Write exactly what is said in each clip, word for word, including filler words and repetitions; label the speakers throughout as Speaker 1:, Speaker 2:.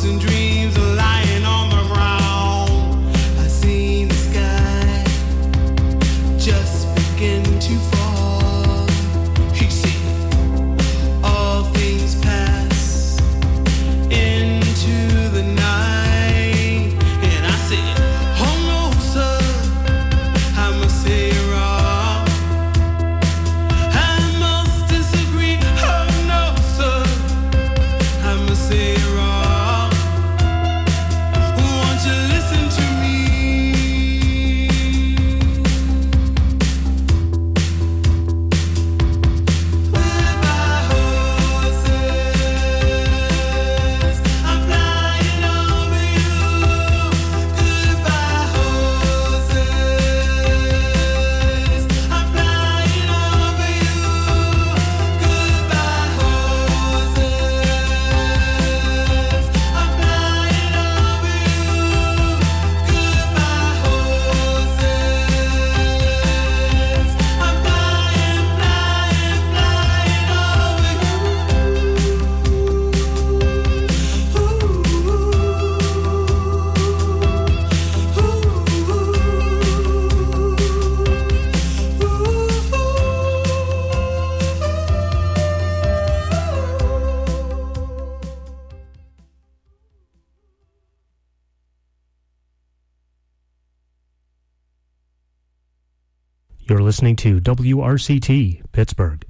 Speaker 1: You're listening to W R C T, Pittsburgh.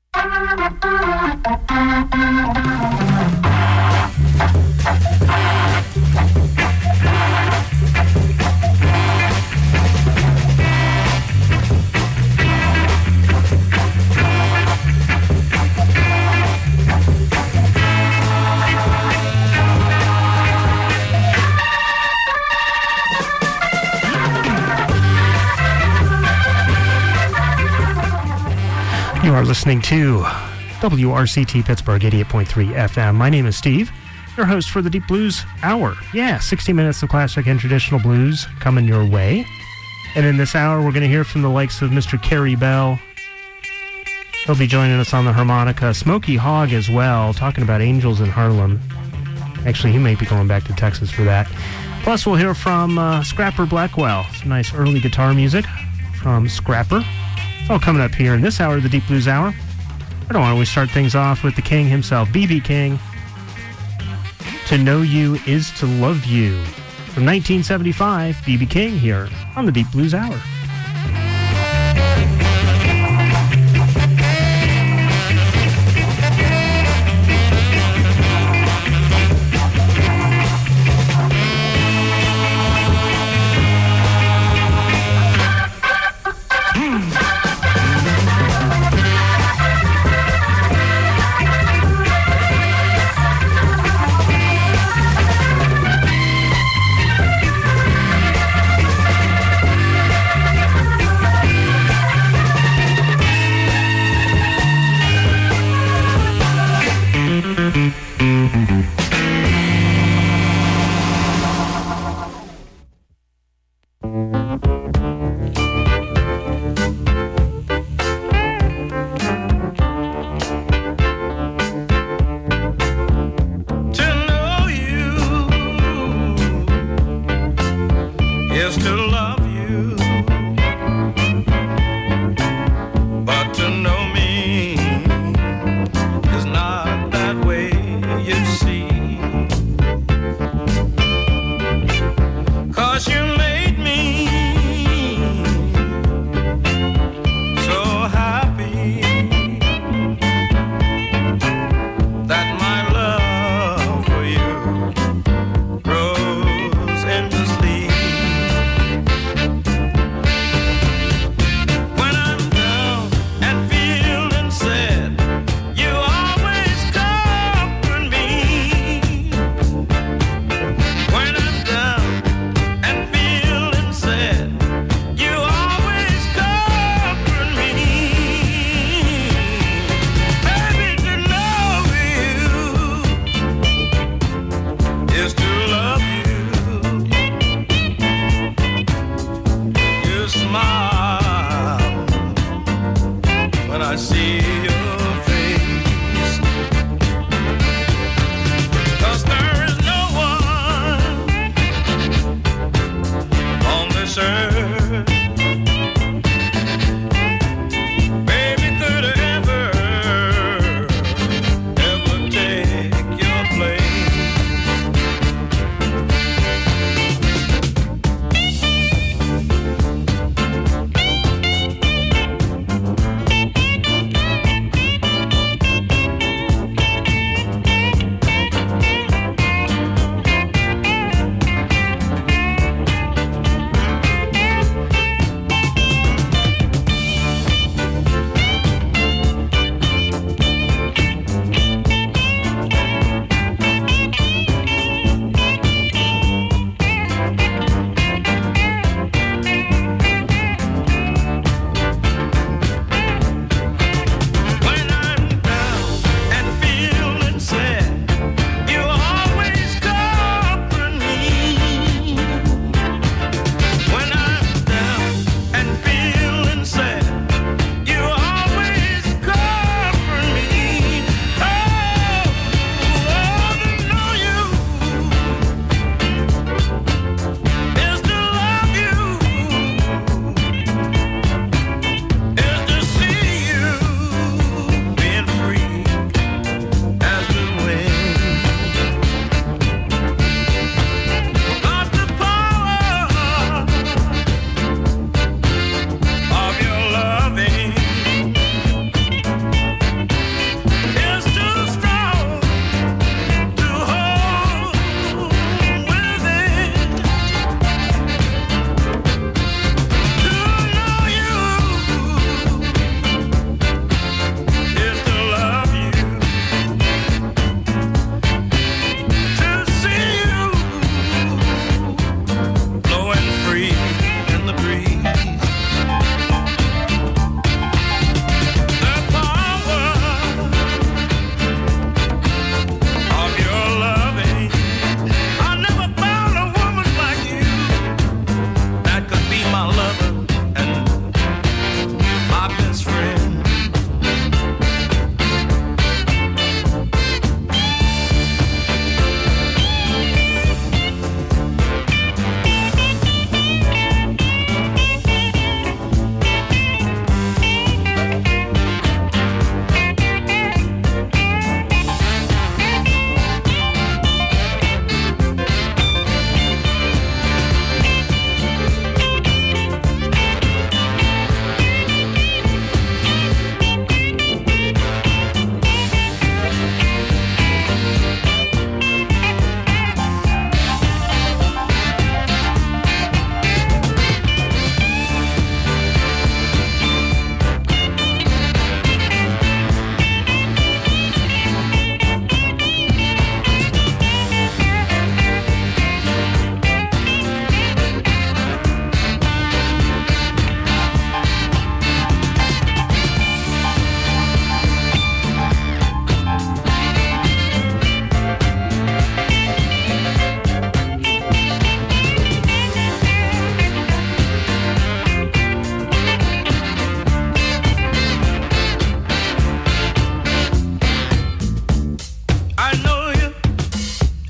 Speaker 1: You are listening to W R C T Pittsburgh, eighty-eight point three F M. My name is Steve, your host for the Deep Blues Hour. Yeah, sixty minutes of classic and traditional blues coming your way. And in this hour, we're going to hear from the likes of Mister Kerry Bell. He'll be joining us on the harmonica. Smokey Hogg as well, talking about Angels in Harlem. Actually, he may be going back to Texas for that. Plus, we'll hear from uh, Scrapper Blackwell. Some nice early guitar music from Scrapper. It's all coming up here in this hour of the Deep Blues Hour. I don't want to always start things off with the king himself, B B King. To Know You Is to Love You. From nineteen seventy-five, B B King here on the Deep Blues Hour.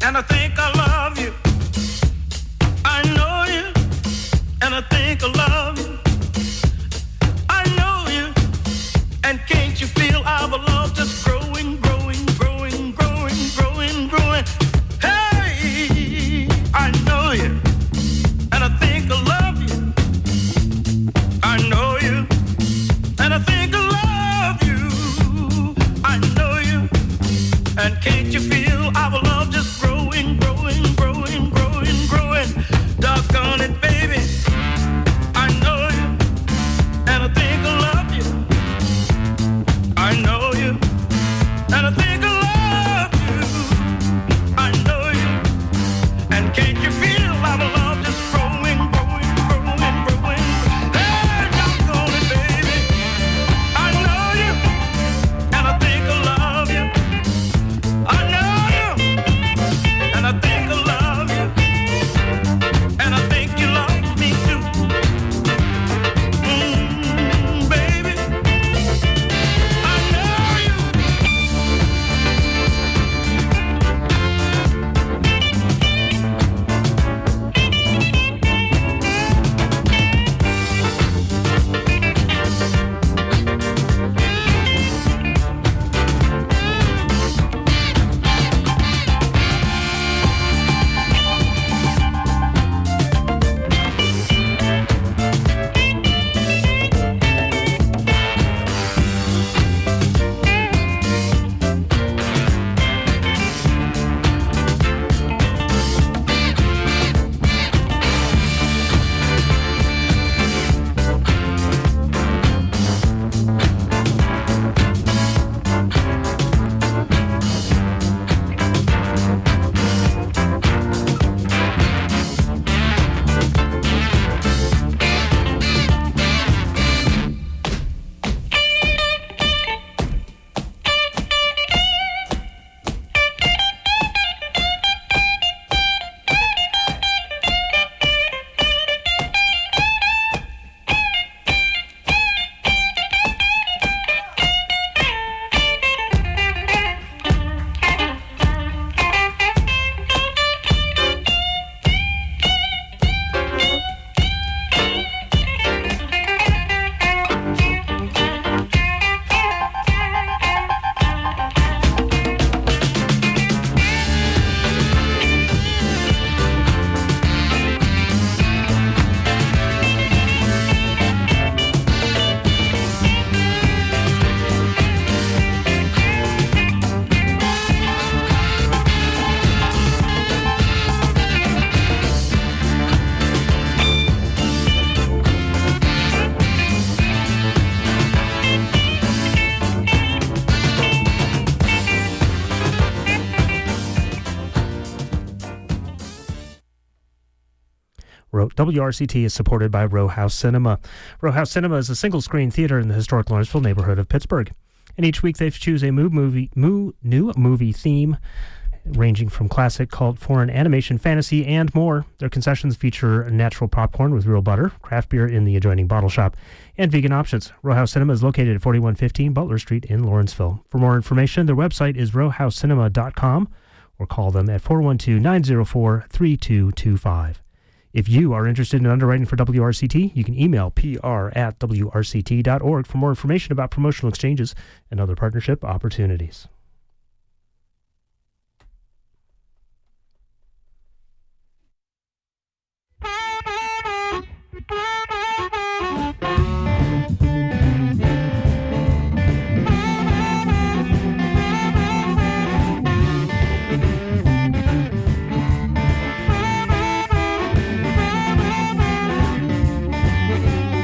Speaker 2: and I think I love you. I know you, and I think I love you. I know you, and can't you feel our love just growing, growing, growing, growing, growing, growing? Hey, I know you, and I think I love you. I know you, and I think I love you. I know you, and can't you feel our love just growing, growing, growing, growing, growing? Doggone it, baby. I know you, and I think I love you. I know you, and I think I love you. I know you, and can't you feel our love just growing, growing, growing, growing? Hey, doggone it, baby. I know you, and I think I love you. I know you, and I think I love you, and I think you love me too. Mm, baby, I know you.
Speaker 1: W R C T is supported by Row House Cinema. Row House Cinema is a single-screen theater in the historic Lawrenceville neighborhood of Pittsburgh. And each week they choose a new movie, new movie theme, ranging from classic, cult, foreign, animation, fantasy, and more. Their concessions feature natural popcorn with real butter, craft beer in the adjoining bottle shop, and vegan options. Row House Cinema is located at forty-one fifteen Butler Street in Lawrenceville. For more information, their website is row house cinema dot com or call them at four one two, nine zero four, three two two five. If you are interested in underwriting for W R C T, you can email P R at W R C T dot org for more information about promotional exchanges and other partnership opportunities.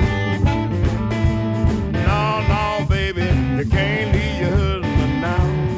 Speaker 3: No, no, baby, you can't leave your husband now.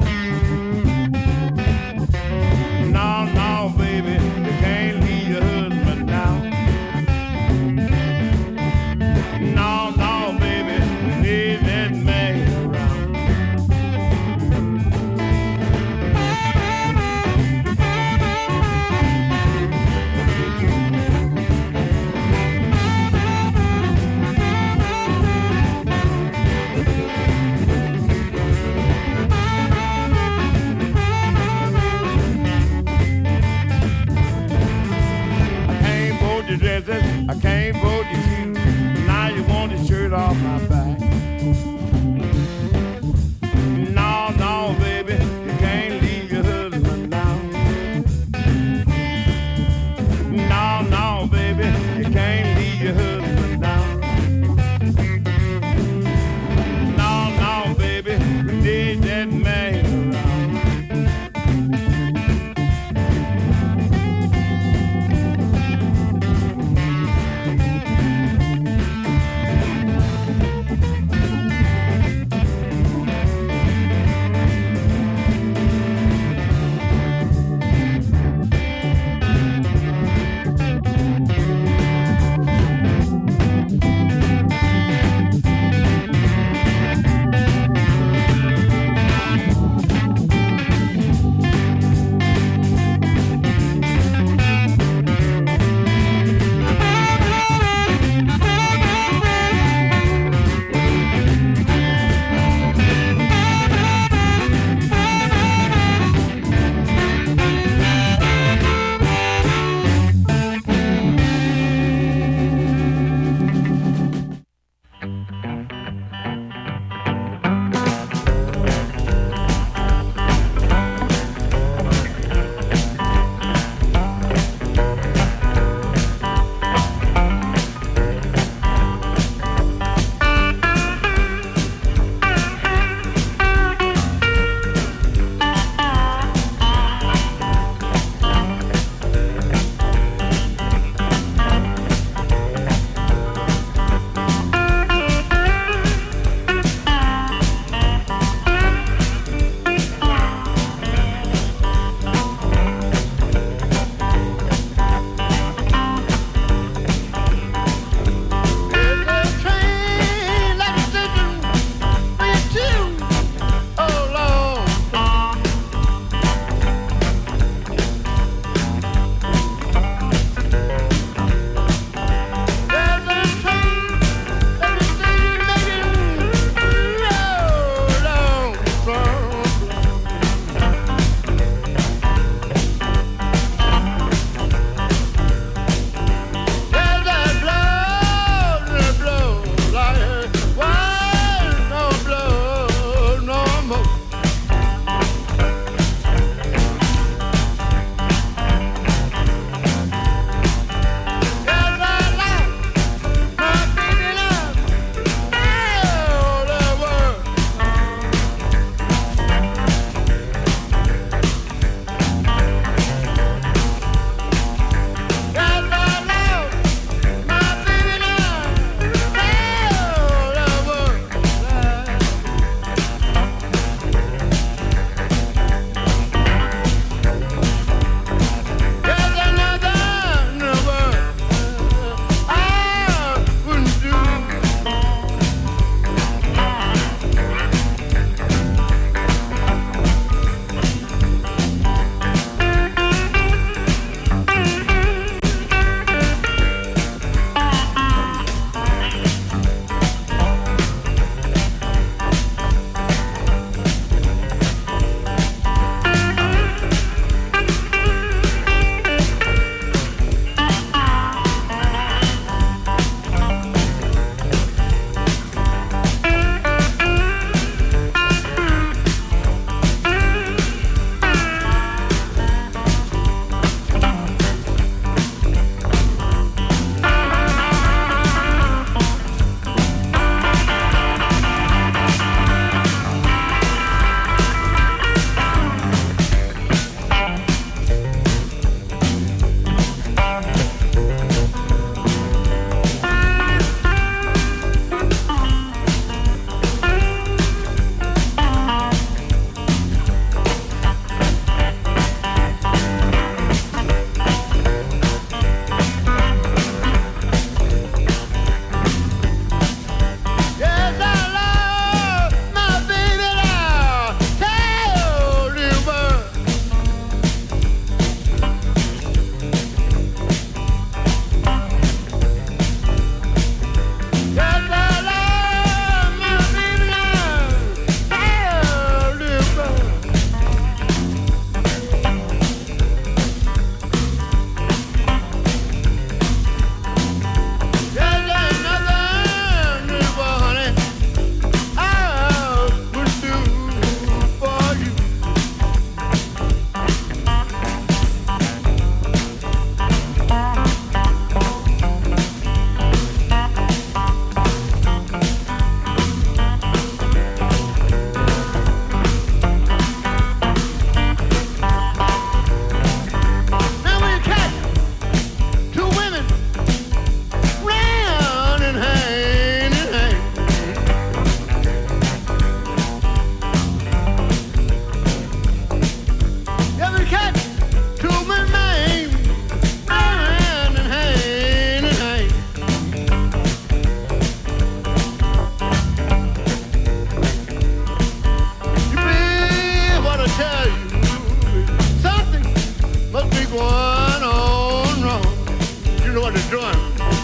Speaker 3: keep on on wrong. You know what they're doing.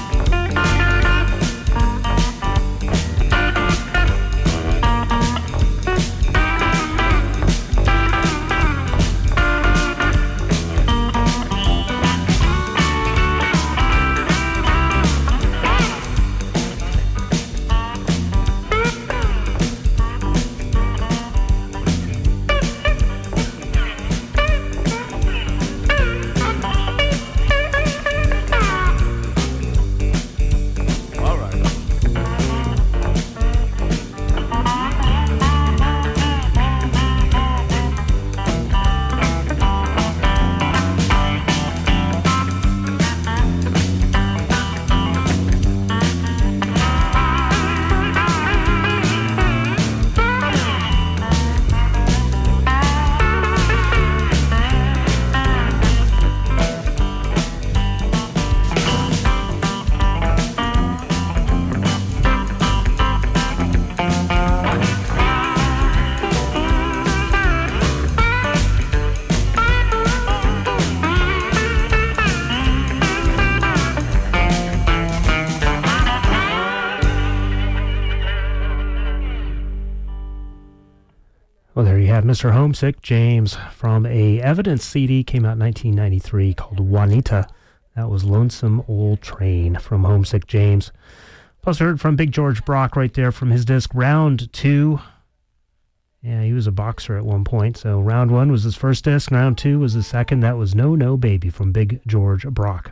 Speaker 1: Well, there you have Mister Homesick James from a Evidence C D, came out in nineteen ninety-three, called Juanita. That was Lonesome Old Train from Homesick James. Plus, I heard from Big George Brock right there from his disc Round Two. Yeah, he was a boxer at one point. So Round One was his first disc, Round Two was his second. That was No No Baby from Big George Brock.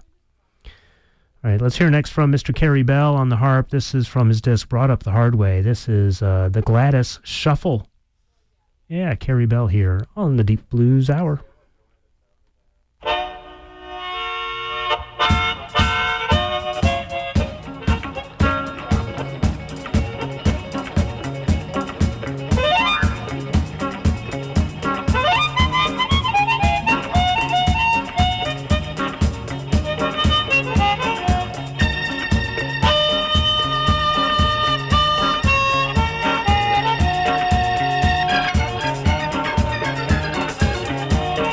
Speaker 1: All right, let's hear next from Mister Kerry Bell on the harp. This is from his disc Brought Up the Hard Way. This is uh, the Gladys Shuffle. Yeah, Kerry Bell here on the Deep Blues Hour.
Speaker 2: Thank you.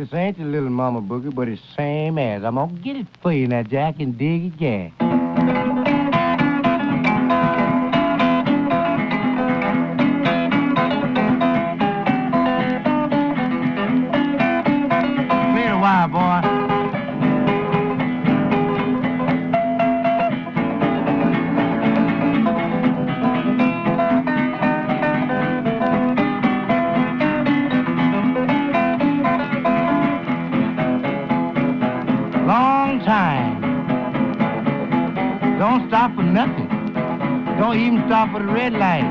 Speaker 4: This ain't the little mama boogie, but it's same as. I'm gonna get it for you now, Jack, and dig it, Jack. Play it a while, boy. Don't stop for nothing. Don't even stop for the red light.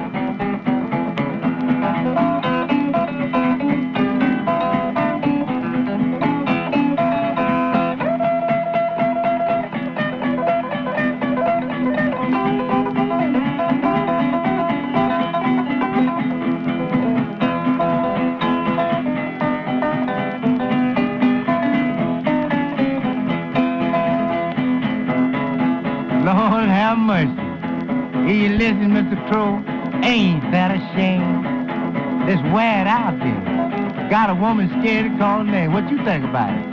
Speaker 4: Lord have mercy. Here you listen, Mister Crow. Ain't that a shame? Let's wear it out there. Got a woman scared to call her name. What you think about it?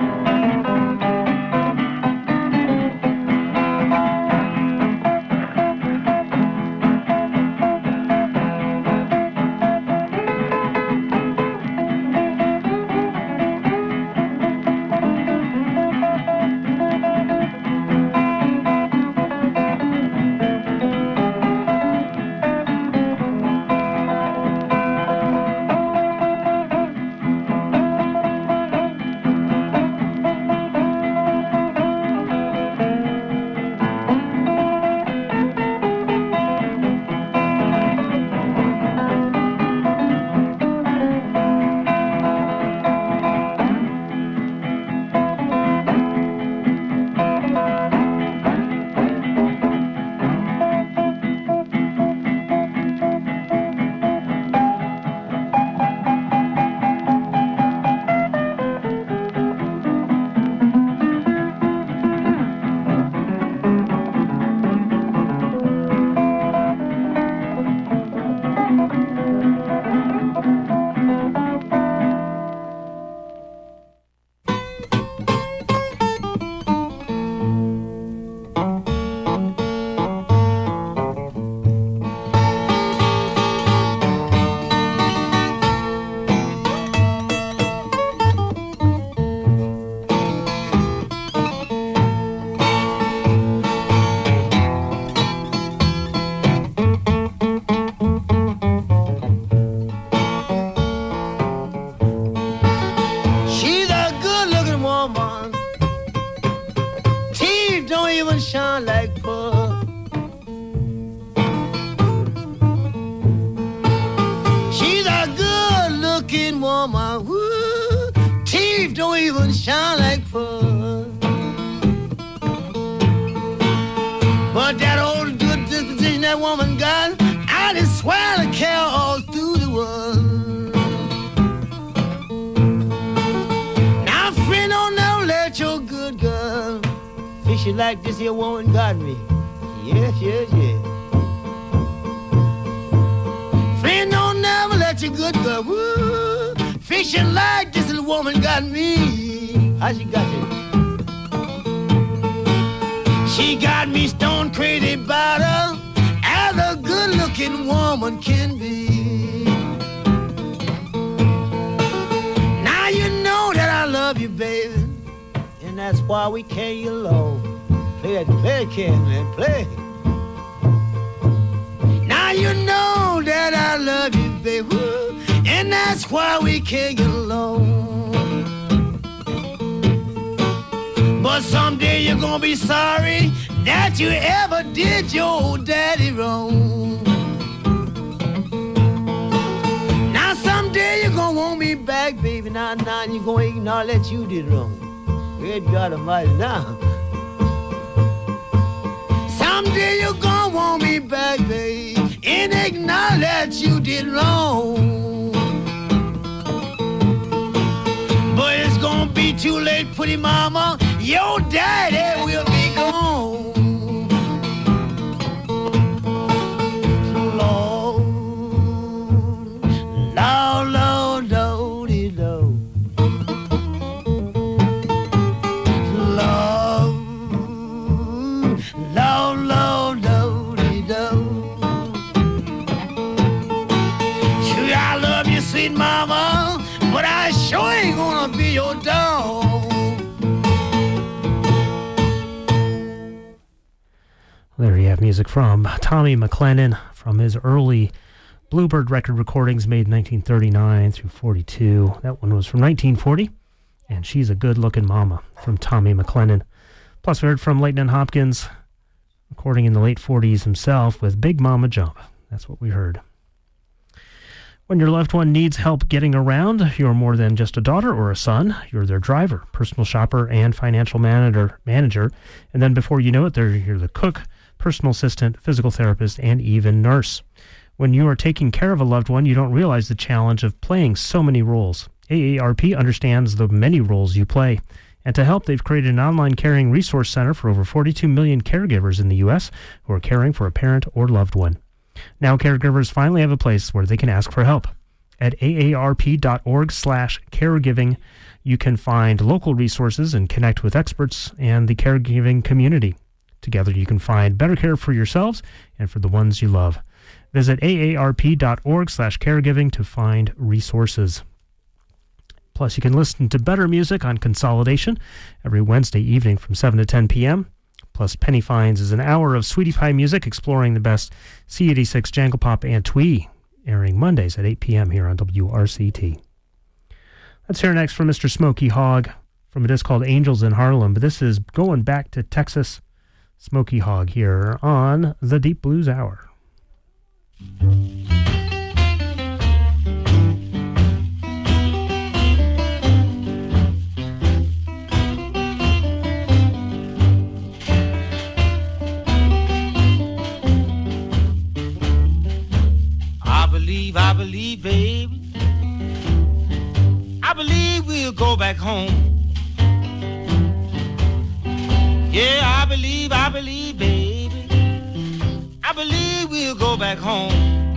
Speaker 5: Like this here woman got me. Yes, yes, yes. Friend don't never let you good girl. Woo. Fishing like this little woman got me. How she got you? She got me stone crazy about her, as a good looking woman can be. Now you know that I love you, baby, and that's why we can't get along. Play that, play that can, man, play. Now you know that I love you, baby, and that's why we can't get along. But someday you're gonna be sorry that you ever did your old daddy wrong. Now someday you're gonna want me back, baby. Now, now you're gonna acknowledge that you did wrong. Good God Almighty, now. Someday you're gonna want me back, babe, and acknowledge that you did wrong. But it's gonna be too late, pretty mama. Your daddy will be gone. Lord, Lord, Lord, Lord, Lord. sweet mama, but I sure ain't gonna be your dog.
Speaker 1: There you have music from Tommy McLennan from his early Bluebird record recordings made in nineteen thirty-nine through forty-two. That one was from nineteen forty, and She's a Good-Looking Mama from Tommy McLennan. Plus we heard from Leighton Hopkins, recording in the late forties himself with Big Mama Jump. That's what we heard. When your loved one needs help getting around, you're more than just a daughter or a son. You're their driver, personal shopper, and financial manager. manager. And then before you know it, they're, you're the cook, personal assistant, physical therapist, and even nurse. When you are taking care of a loved one, you don't realize the challenge of playing so many roles. A A R P understands the many roles you play. And to help, they've created an online caring resource center for over forty-two million caregivers in the U S who are caring for a parent or loved one. Now caregivers finally have a place where they can ask for help. At A A R P dot org slash caregiving, you can find local resources and connect with experts and the caregiving community. Together you can find better care for yourselves and for the ones you love. Visit A A R P dot org slash caregiving to find resources. Plus, you can listen to better music on Consolidation every Wednesday evening from seven to ten p.m. Plus, Penny Finds is an hour of Sweetie Pie music exploring the best C eighty-six, Jangle Pop, and Twee, airing Mondays at eight p.m. here on W R C T. Let's hear next from Mister Smokey Hogg from a disc called Angels in Harlem, but this is going back to Texas. Smokey Hogg here on the Deep Blues Hour.
Speaker 5: I believe, I believe, baby, I believe we'll go back home. Yeah, I believe, I believe, baby, I believe we'll go back home.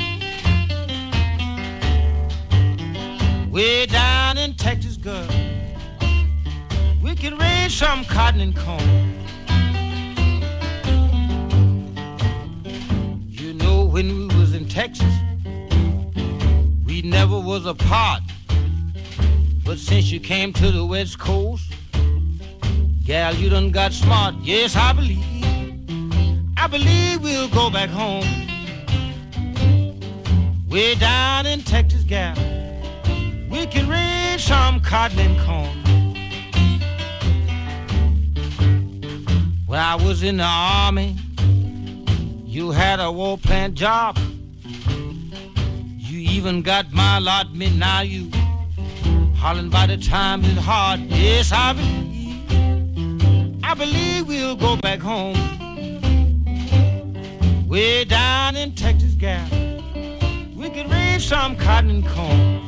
Speaker 5: Way down in Texas, girl, we can raise some cotton and corn. You know, when we was in Texas, we never was apart. But since you came to the West Coast, gal, you done got smart. Yes, I believe, I believe we'll go back home. Way down in Texas, gal, we can raise some cotton and corn. When I was in the army, you had a war plant job. You even got my allotment. Now you hollering by the time it's hard. Yes, I believe, I believe we'll go back home. Way down in Texas, gal, we could raise some cotton and corn.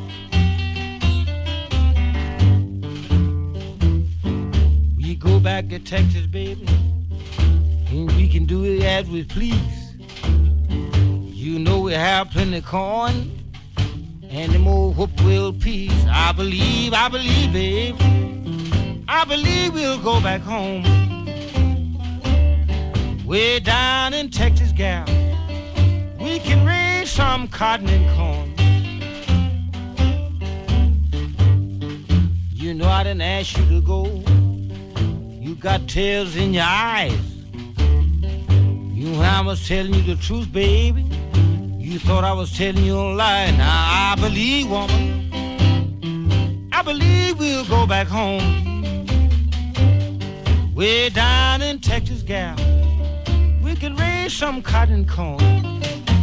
Speaker 5: We go back to Texas, baby, and we can do it as we please. You know we have plenty of corn and them old whoop-will peas. I believe, I believe, babe, I believe we'll go back home. Way down in Texas, gal, we can raise some cotton and corn. You know I didn't ask you to go. You got tears in your eyes. You know I was telling you the truth, baby. You thought I was telling you a lie. Now I believe, woman, I believe we'll go back home. Way down in Texas, gal, we can raise some cotton corn.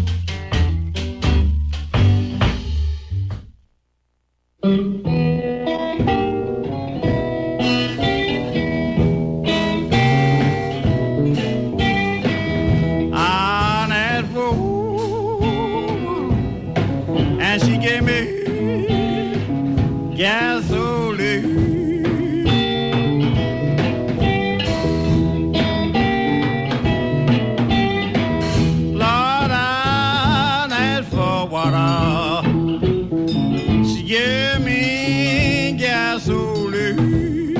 Speaker 3: And she gave me gasoline. Lord, I asked for water. She gave me gasoline.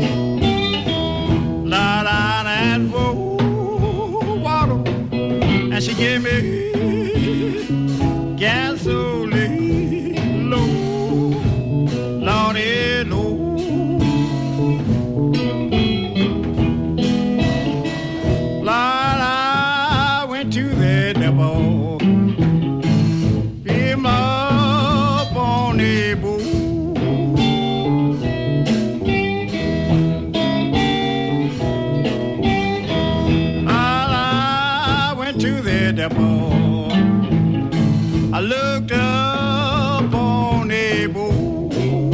Speaker 3: Lord, I asked for
Speaker 2: give me gasoline low, Lordy low. Lord, I went to the devil, pick him up on the boat. I looked up on a boat.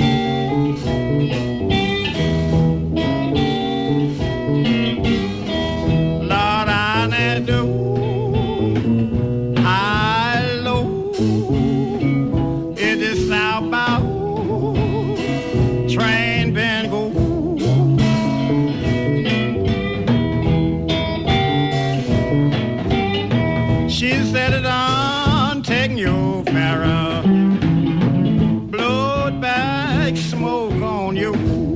Speaker 2: Lord, I need to high low. It is southbound train been go. She said it on taking your Farrah, blowed back smoke on you.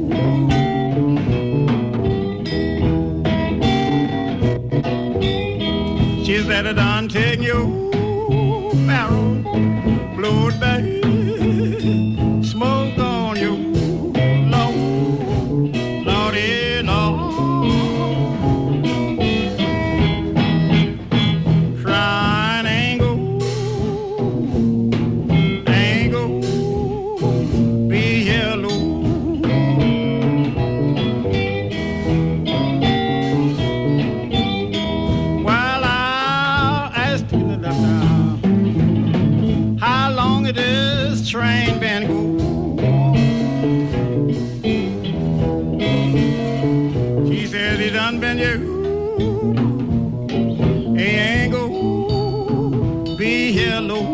Speaker 2: She said it on taking your Farrah, blowed back smoke on you. Lord, Lordy, Lord. Train been go. She said he done been you. He ain't go be here low.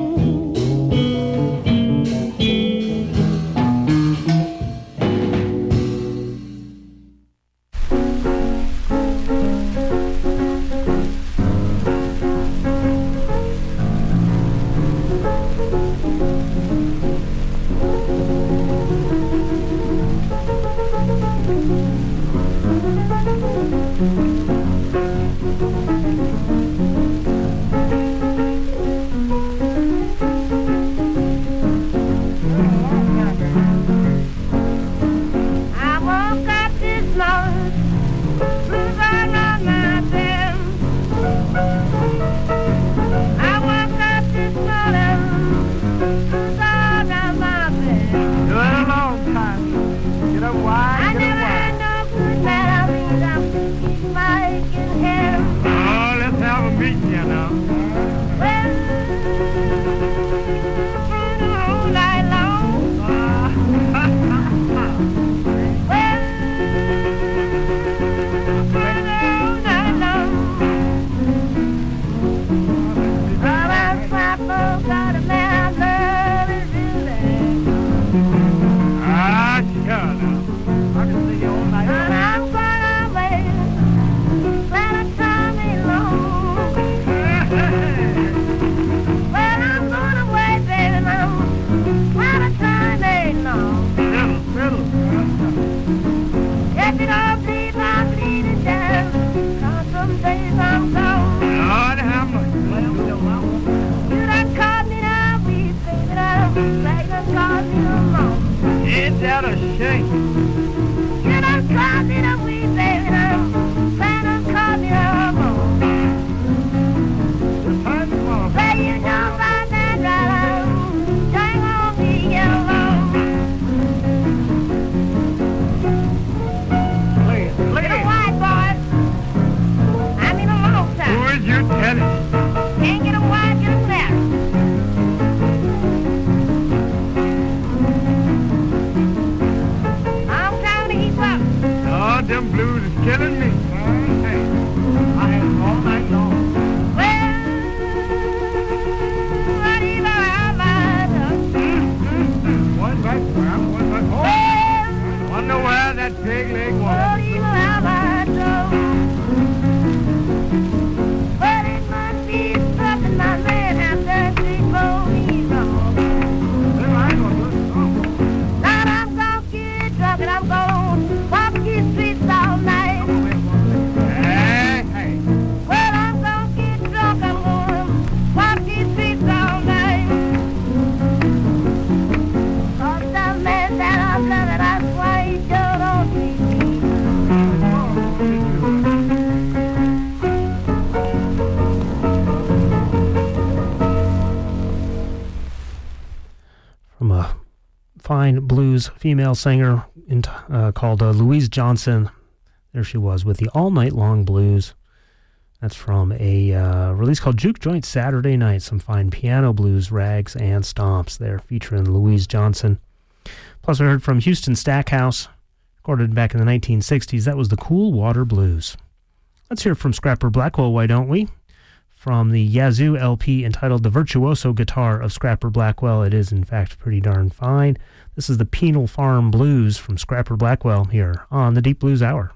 Speaker 1: fine blues female singer in, uh, called uh, Louise Johnson. There she was with the All Night Long Blues. That's from a uh, release called Juke Joint Saturday Night. Some fine piano blues, rags, and stomps there, featuring Louise Johnson. Plus, we heard from Houston Stackhouse, recorded back in the nineteen sixties. That was the Cool Water Blues. Let's hear from Scrapper Blackwell, why don't we? From the Yazoo L P entitled The Virtuoso Guitar of Scrapper Blackwell. It is, in fact, pretty darn fine. This is the Penal Farm Blues from Scrapper Blackwell here on the Deep Blues Hour.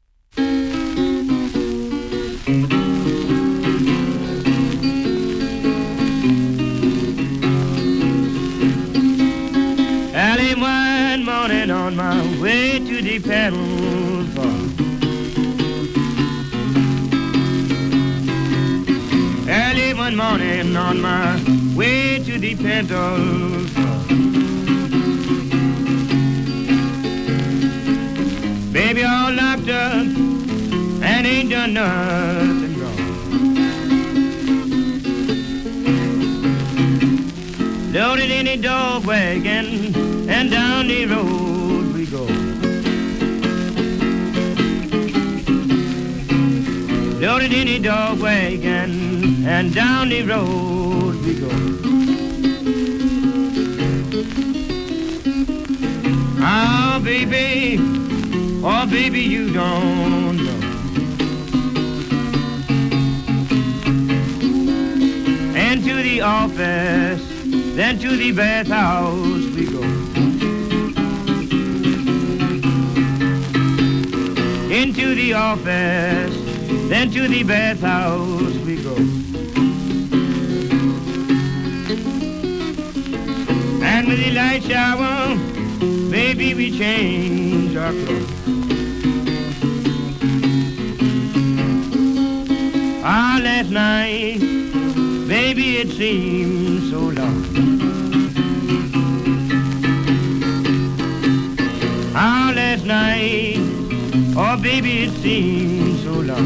Speaker 2: Early one morning on my way to the pedal farm. Early one morning on my way to the pedal farm. Baby all locked up and ain't done nothing wrong. Loaded in a dog wagon and down the road we go. Loaded in a dog wagon and down the road we go. Oh baby, oh baby you don't know. And to the office, then to the bathhouse we go. Into the office, then to the bathhouse we go. And with the light shower, baby, we change our clothes. Ah, last night, baby, it seemed so long. Ah, last night, oh, baby, it seemed so long.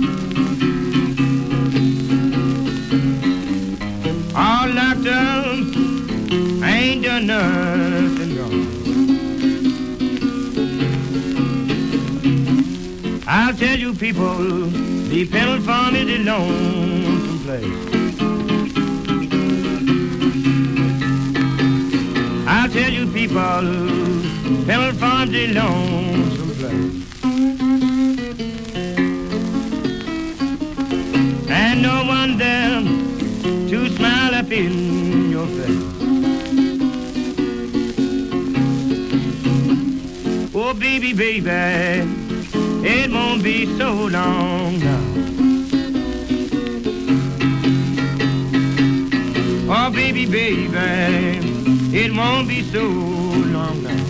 Speaker 2: All locked up, I ain't done nothing wrong. I'll tell you people, the Penal Farm is a lonesome place. I'll tell you people, Penal Farm's a lonesome place. And no one there to smile up in your face. Oh baby, baby, it won't be so long now. Oh baby, baby, it won't be so long now.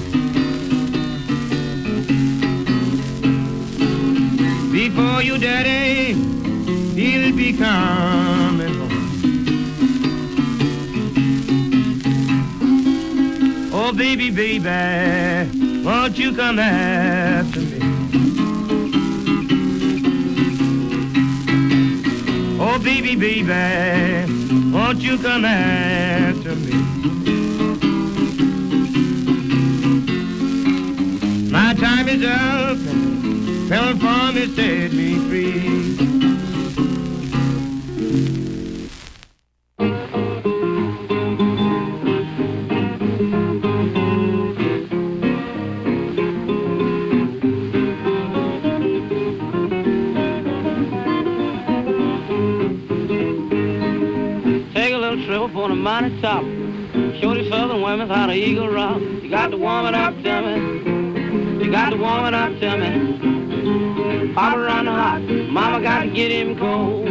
Speaker 2: Before you daddy, he'll be coming home. Oh baby, baby, won't you come after me? Oh baby, baby, won't you come after me? My time is up, Penal Farm has set me free.
Speaker 6: On the mountain top, show these southern women how to eagle rock. You got to warm it up, tell me. You got to warm it up, tell me. Pop around the hot, mama got to get him cold.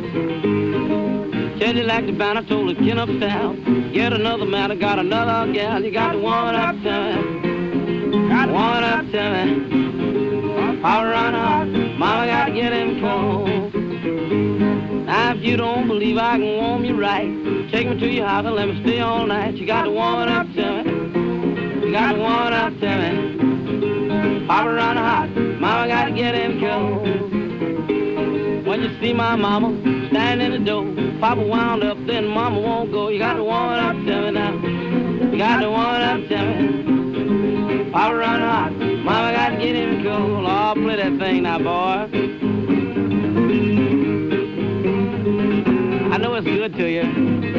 Speaker 6: Tell you like the band I told the kin up south. Get another man, I got another gal. You got to warm it up, tell me. Warm it up, tell me. Pop around the hot, mama got to get him cold. Now if you don't believe I can warm you right, take me to your house and let me stay all night. You got to warm it up to me. You got to warm it up to me. Pop around the hot, mama got to get him cold. When you see my mama standing in the door, Papa wound up, then mama won't go. You got to warm it up to me now. You got to warm up to me. Papa run hot. Mama got to get him cool. Oh, play that thing now, boy. I know it's good to you.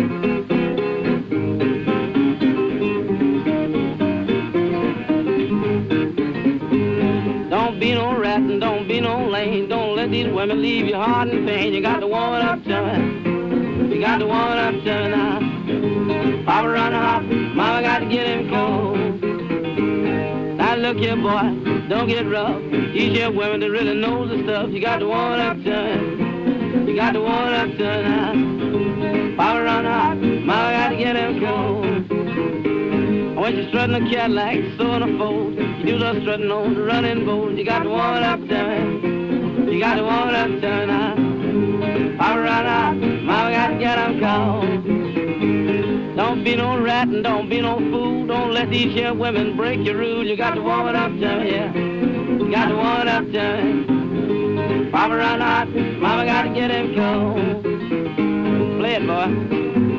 Speaker 6: Don't be no rat and don't be no lame. Don't let these women leave you hard and pain. You got to warm it up to me. You got to warm it up to me now. Papa run hot. Mama got to get him cold. Now look here, boy. Don't get rough. These here women that really knows the stuff. You got to warm it up to me. You got to warm it up to me now. Papa run hot. Mama got to get him cold. When you're strutting a Cadillac, so in a fold, you do the strutting on the running boat. You got to warm it up to me. You got to warm it up to me now. Papa run hot. Mama got to get him cold. Don't be no rat and don't be no fool. Don't let these here women break your rule. You got to warm it up to me, yeah. You got to warm it up to me. Papa run hot. Mama got to get him cold. Play it, boy.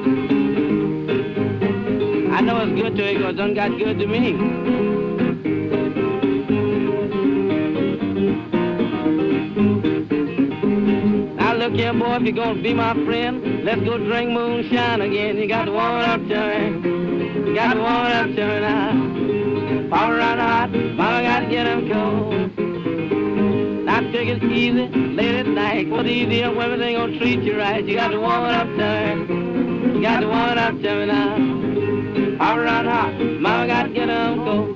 Speaker 6: I know it's good to you because it done got good to me. Now look here, boy, if you're going to be my friend, let's go drink moonshine again. You got to warm it up to me. You got to warm it up to me now. Power run hot, mama got to get him cold. Now take it easy, late at night. What's easier, women ain't going to treat you right. You got to warm it up to me. You got to warm it up to me now. Power run hot, mama got to get him cold.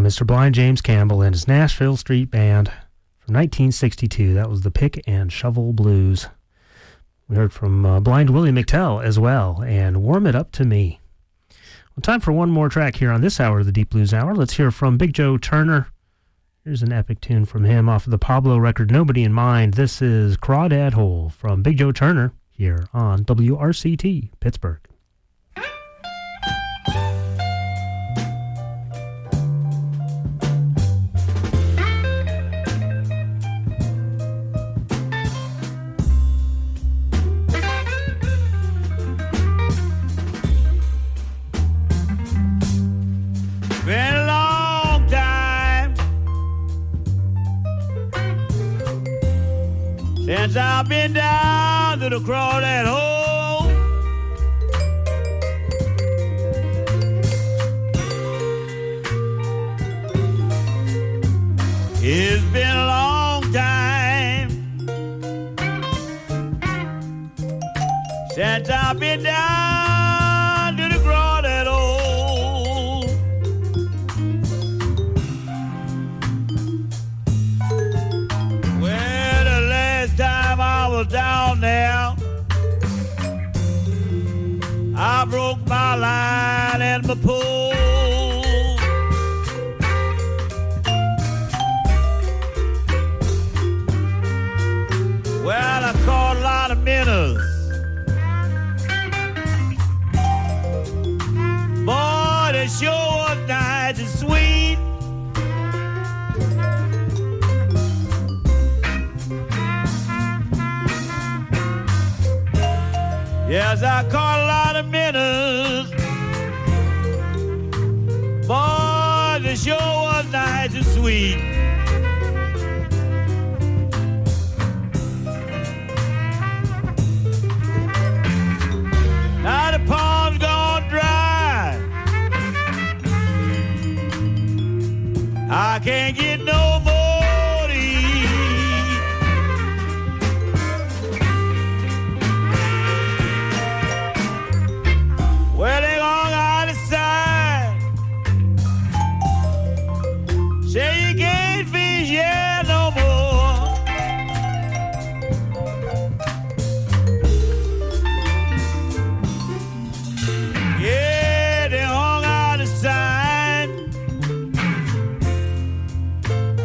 Speaker 1: Mister Blind James Campbell and his Nashville Street Band from nineteen sixty-two. That was the Pick and Shovel Blues. We heard from uh, Blind Willie McTell as well, and Warm It Up to Me. Well, time for one more track here on this hour of the Deep Blues Hour. Let's hear from Big Joe Turner. Here's an epic tune from him off of the Pablo record, Nobody in Mind. This is Crawdad Hole from Big Joe Turner here on W R C T Pittsburgh.
Speaker 2: Been a long time since I've been down to the Crawdad Hole. It's been a long time since I've been down to the Crawdad Hole. Down there, I broke my line and my pole. Well, I caught a lot of minnows. Boy, they sure was nice and sweet. Yes, I caught a lot of minnows. Boy, the show was nice and sweet. Now the pond's gone dry. I can't get no more. Well, they gone out of sight. Say you can't fish, yeah, no more. Yeah, they hung out of sight.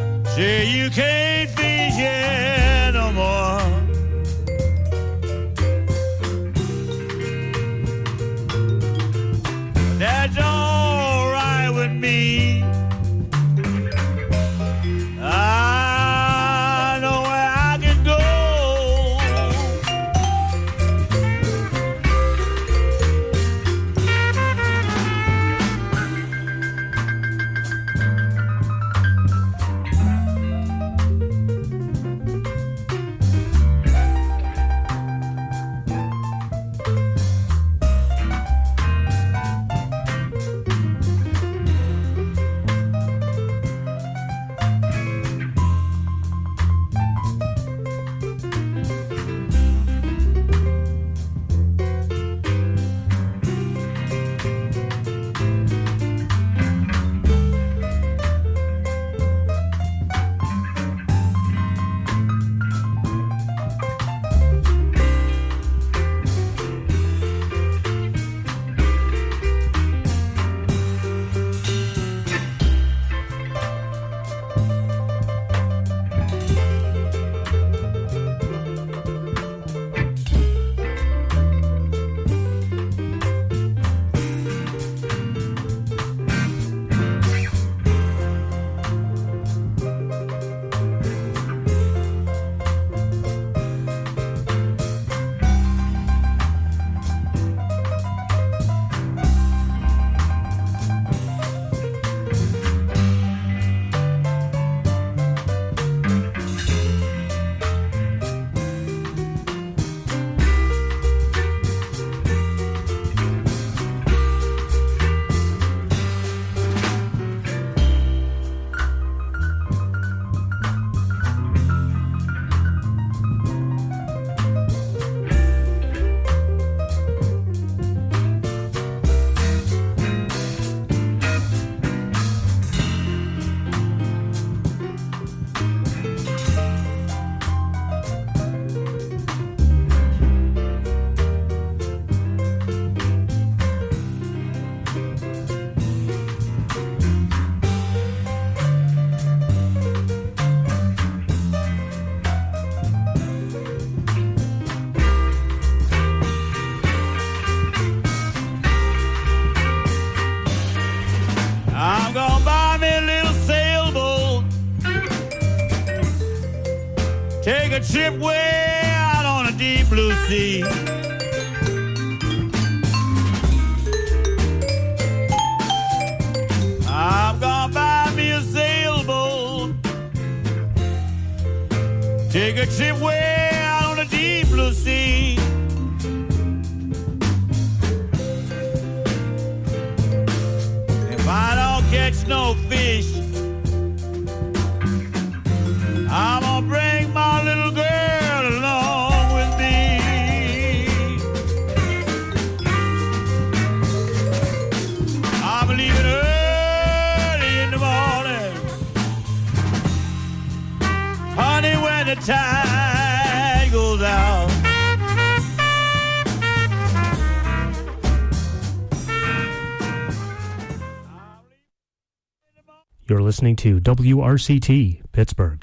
Speaker 2: a trip way out on a deep blue sea. I'm gonna buy me a sailboat, take a trip way out on a deep blue sea. If I don't catch no fish, I'm gonna bring my little girl along with me. I'm leaving early in the morning, honey, when the tide goes out.
Speaker 1: You're listening to W R C T, Pittsburgh.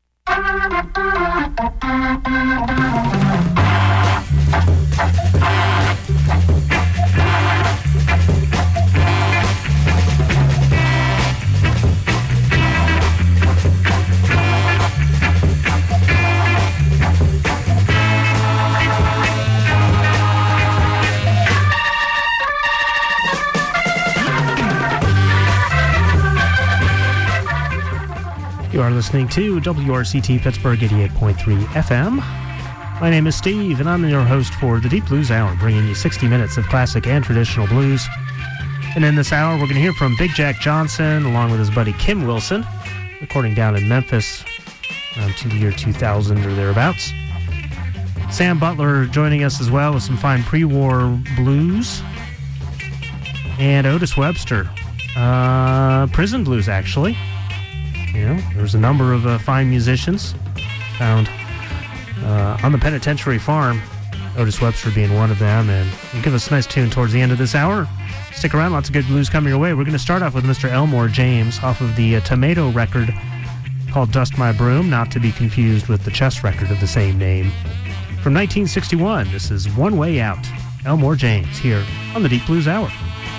Speaker 1: You are listening to W R C T Pittsburgh eighty-eight point three F M. My name is Steve, and I'm your host for the Deep Blues Hour, bringing you sixty minutes of classic and traditional blues. And in this hour, we're going to hear from Big Jack Johnson, along with his buddy Kim Wilson, recording down in Memphis around to the year two thousand or thereabouts. Sam Butler joining us as well with some fine pre-war blues. And Otis Webster, uh, prison blues, actually. You know, there's a number of uh, fine musicians found uh, on the penitentiary farm, Otis Webster being one of them, and we'll give us a nice tune towards the end of this hour. Stick around, lots of good blues coming your way. We're going to start off with Mister Elmore James off of the uh, Tomato record called Dust My Broom, not to be confused with the Chess record of the same name. From nineteen sixty-one, this is One Way Out. Elmore James here on the Deep Blues Hour.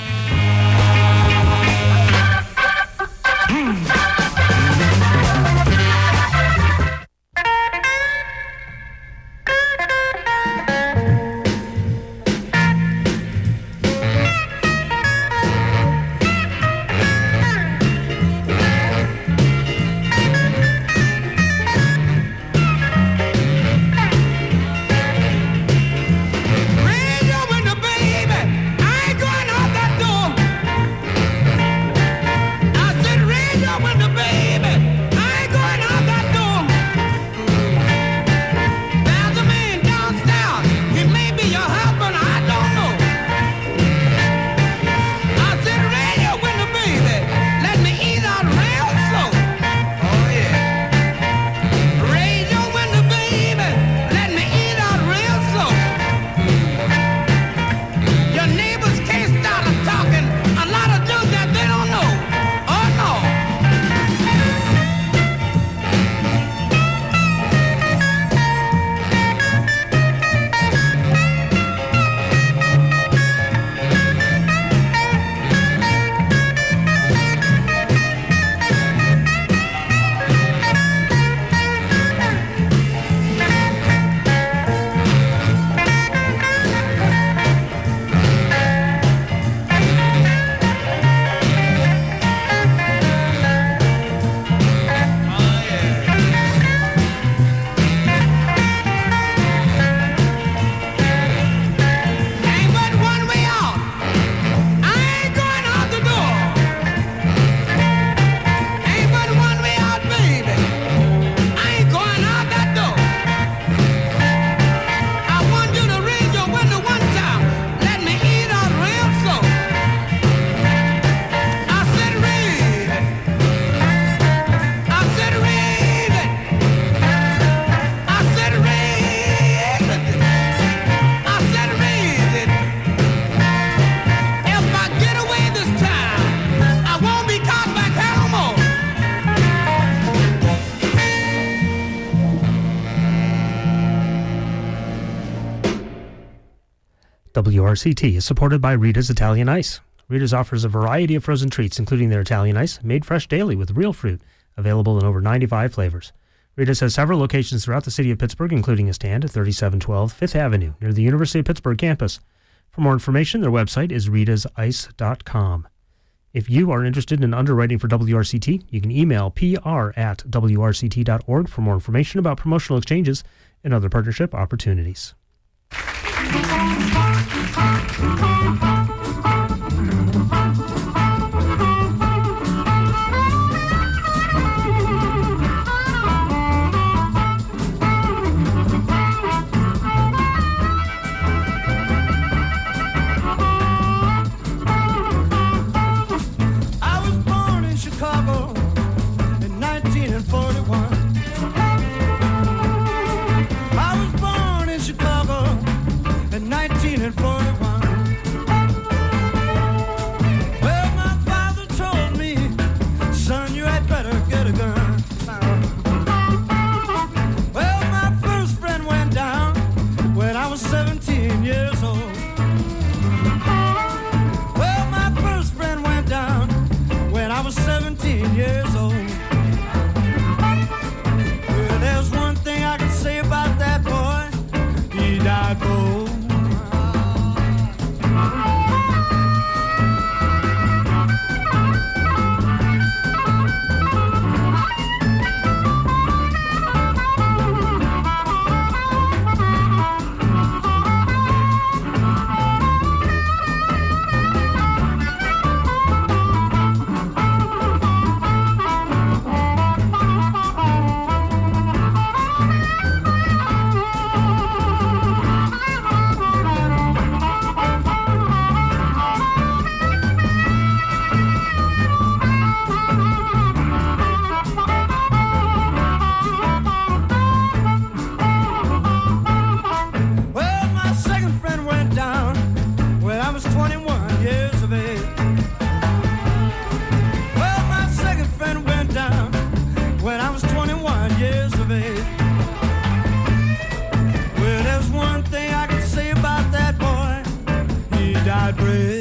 Speaker 1: W R C T is supported by Rita's Italian Ice. Rita's offers a variety of frozen treats, including their Italian Ice, made fresh daily with real fruit, available in over ninety-five flavors. Rita's has several locations throughout the city of Pittsburgh, including a stand at thirty-seven twelve Fifth Avenue near the University of Pittsburgh campus. For more information, their website is ritas ice dot com. If you are interested in underwriting for W R C T, you can email p r at w r c t dot org for more information about promotional exchanges and other partnership opportunities.
Speaker 2: Bread.